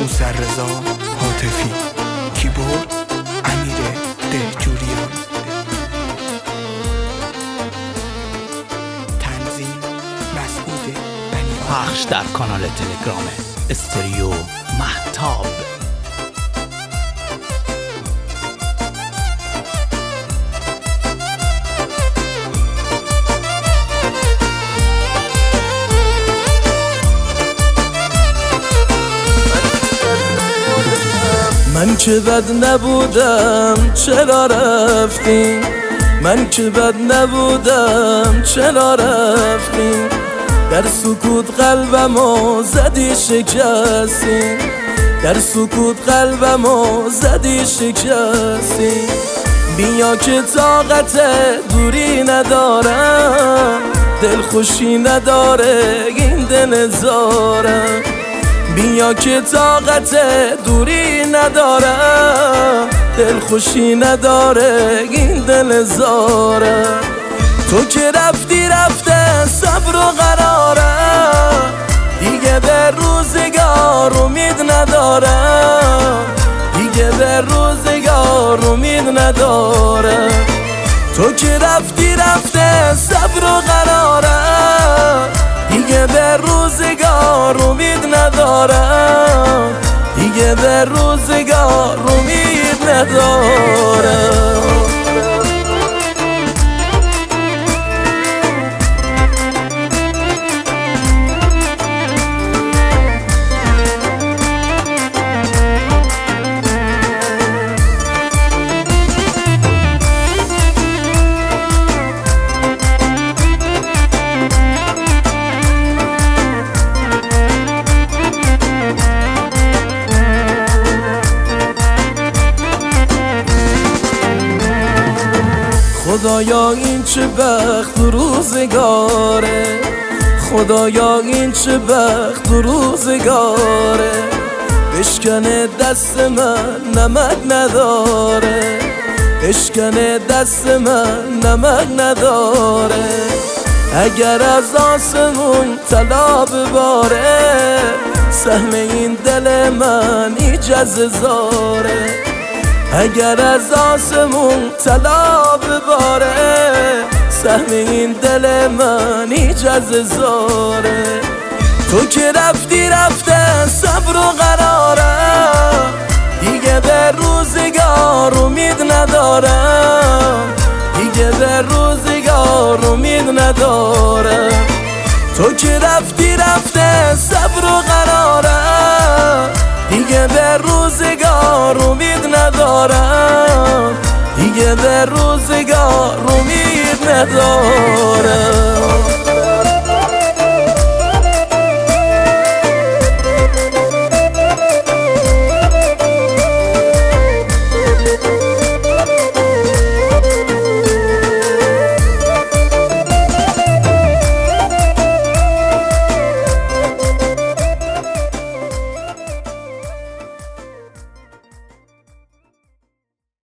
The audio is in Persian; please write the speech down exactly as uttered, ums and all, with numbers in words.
موسیرضا هاتفی، کیبورد امیر دهجوریان، تنظیم مسعود بنی‌آزاد. پخش در کانال تلگرام استریو مهتاب. من که بد نبودم چرا رفتی، من که بد نبودم چرا رفتی، در سکوت قلبمو زدی شکستی، در سکوت قلبمو زدی شکستی. بیا که طاقت دوری ندارم، دلخوشی نداره این دل نزارم. بیا که طاقت دوری ندارم، دلخوشی نداره این دل نزارم. تو که رفتی رفته صبر و قرارم، دیگه به روزگار امید ندارم، دیگه به روزگار امید ندارم. تو که رفتی رفته صبر و قرارم، دیگه به روزگار امید ندارم، دیگه به روزگار امید ندارم. خدایا این چه بخت و روزگاره، خدایا این چه بخت و روزگاره. بشکنه دست من نمک نداره، بشکنه دست من نمک نداره. اگر از آسمون طلا بباره، سهم این دل من ایجاز زاره. اگر از آسمون طلا بباره، سهم این دل من ایجاز زاره. تو که رفتی رفته صبر و قرارم، دیگه به روزگار امید ندارم، دیگه به روزگار امید ندارم. تو که رفتی رفته صبر و قرارم، دیگه به روزگار امید ندارم، دیگه به روزگار امید ندارم.